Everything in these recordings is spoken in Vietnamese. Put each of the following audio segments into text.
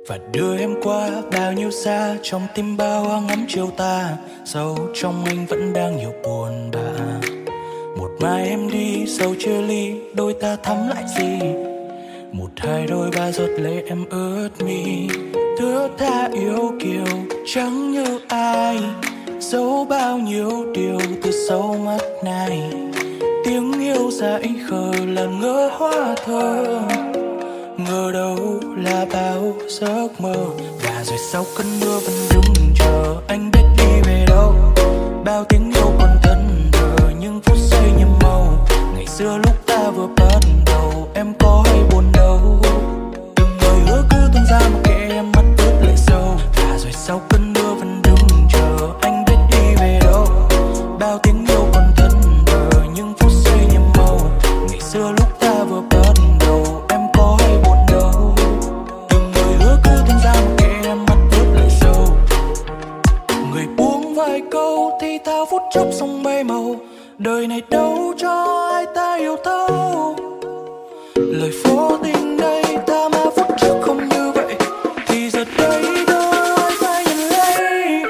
và đưa em qua bao nhiêu xa. Trong tim bao hoang ngắm chiều tà, sâu trong anh vẫn đang nhiều buồn bã. Một mai em đi sâu chia ly, đôi ta thắm lại gì. Một hai đôi ba giọt lệ em ướt mi. Thưa tha yêu kiều chẳng như ai, giấu bao nhiêu điều từ sâu mắt này. Tiếng yêu dại khờ là ngỡ hoa thơ, ngờ đâu là bao giấc mơ. Và rồi sau cơn mưa vẫn đứng chờ anh biết đi về đâu. Bao tiếng yêu còn thân thờ nhưng phút giây nhiệm màu. Ngày xưa lúc ta vừa bắt đầu em có hay buồn đâu. Từng lời hứa cứ tuôn ra mà kệ em mắt ướt lệ sâu. Và rồi sau cơn mưa vẫn đứng chờ anh biết đi về đâu. Bao tiếng yêu còn thân thờ nhưng phút giây nhiệm màu. Ngày xưa lúc ta vừa bắt đầu em có hay buồn đâu. Từng lời hứa cứ tuôn ra mà kệ em mắt ướt lệ sâu. Người buông vài câu thì thao phút chốc sông mây màu. Đời này đâu cho ai ta hiểu thấu. Lời vô tình đây ta mà phút trước không như vậy thì giờ đây đâu ai phải nhận lấy.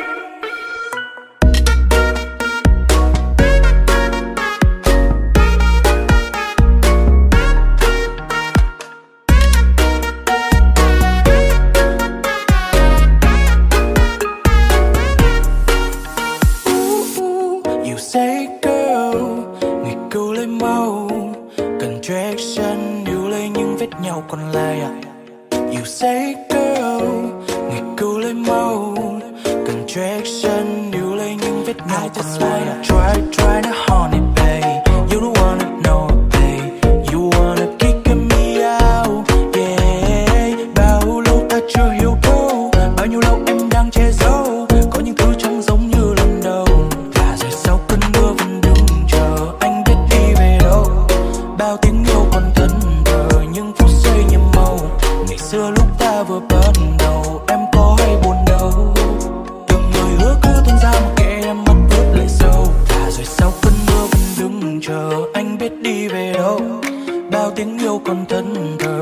You say girl, người cứu lấy mau. Cần traction níu lấy những vết nhau còn lại à. You say girl, người cứu lấy mau. Cần traction níu lấy những vết nhau còn lại à. Try to haunt it, babe. You don't wanna know it, babe. You wanna kick me out, yeah. Bao lâu ta chưa hiểu đâu. Bao nhiêu lâu em đang che giấu. Có những thứ chẳng giống như lần đầu. Và rồi sau cơn mưa vẫn đứng chờ anh biết đi về đâu. Bao tiếng yêu còn thân thờ nhưng phút giây nhiệm màu. Ngày xưa lúc ta vừa bắt đầu em có hay buồn đâu. Từng lời hứa cứ tuôn ra mà kệ em mắt ướt lệ sâu. Và rồi sau cơn mưa vẫn đứng chờ anh biết đi về đâu. Bao tiếng yêu còn thân thờ